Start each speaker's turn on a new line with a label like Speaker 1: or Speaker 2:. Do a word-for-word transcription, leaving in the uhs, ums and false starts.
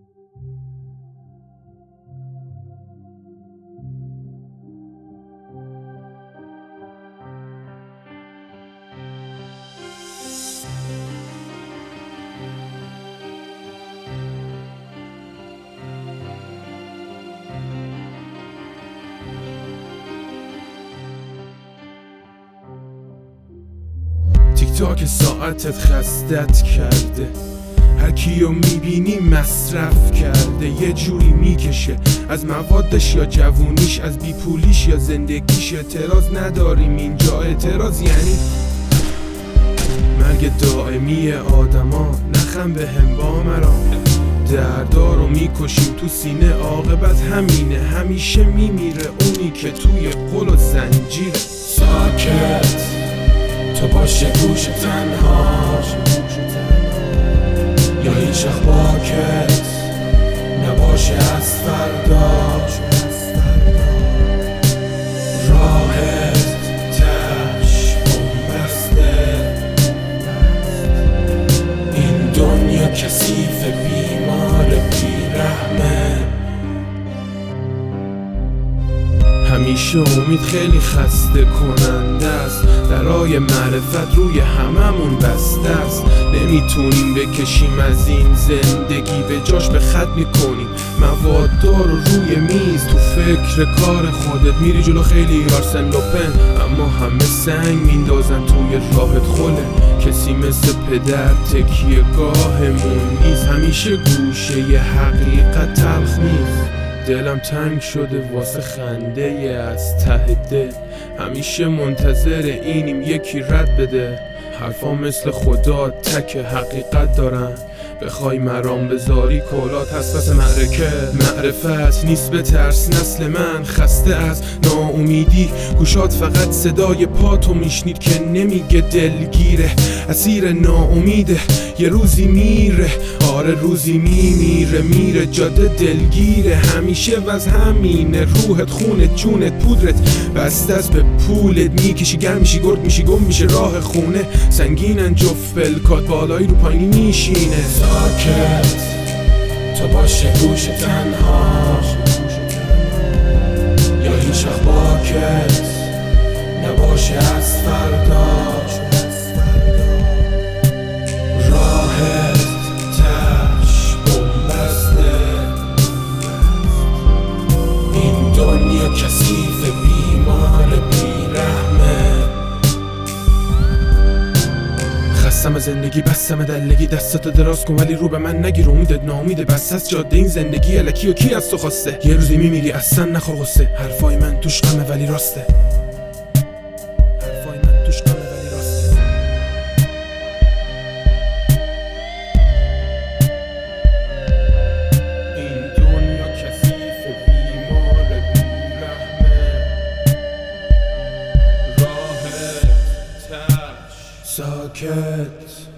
Speaker 1: تیک تاک ساعتت خستت کرده، هر کیو میبینی مصرف کرده. یه جوری میکشه از موادش یا جوونیش، از بیپولیش یا زندگیش. اعتراض نداریم اینجا، اعتراض یعنی مرگ دائمی آدما. نخم به هم با مرا دردارو میکشیم تو سینه، عاقبت همینه، همیشه میمیره اونی که توی قل و زنجیره.
Speaker 2: ساکت تو باشه گوش تنها، یا هیچ وقت باکت نباشه از فردا. راحت تش بسته، این دنیا کثیف بیمار بیرحمه.
Speaker 1: همیشه امید خیلی خسته کننده است، درای معرفت روی هممون بسته است. نمیتونیم بکشیم از این زندگی، به جاش به خط میکنیم مواددار رو روی میز. تو فکر کار خودت میری جلو خیلی آرسن لوپن، اما همه سنگ میندازن توی راهت خله. کسی مثل پدر تکیه گاهمون نیست، همیشه گوشه ی حقیقت تلخ نیست. دلم تنگ شده واسه خنده از ته دل، همیشه منتظر اینیم یکی رد بده. حرفا مثل خدا تک حقیقت دارن، بخوای مرام بذاری کلات هست پس معرکه. معرفت نیست به ترس، نسل من خسته از ناامیدی. گوشات فقط صدای پاتو میشنید که نمیگه دلگیره، اسیر ناامیده. یه روزی میره، آره روزی میمیره، میره جاده دلگیره. همیشه وز همینه، روحت خونت جونت پودرت بسته است به پولت. میکشی گرم میشی گرد میشی گم میشه راه خونه. سنگینن جفت فلکات بالایی رو پایینی میشینه.
Speaker 2: ساکت تو باشه گوش تنها، یا هیچ وقت باکت نباشه از فردا. راحت تش بسته، این دنیا کثیف بیمار بیرحمه.
Speaker 1: خستم از زندگی بستم دلگی، دستاتو دراز کن ولی رو به من نگیر. امیدت ناامیده بس از جاده این زندگی الکی و کی از تو خواسته. یه روزی میمیری اصلا نخور غصه، حرفای من توش غمه ولی راسته. حرفای من توش غمه ولی راسته. این دنیا کثیف بیمار بیرحمه. راحت تش
Speaker 2: ساکت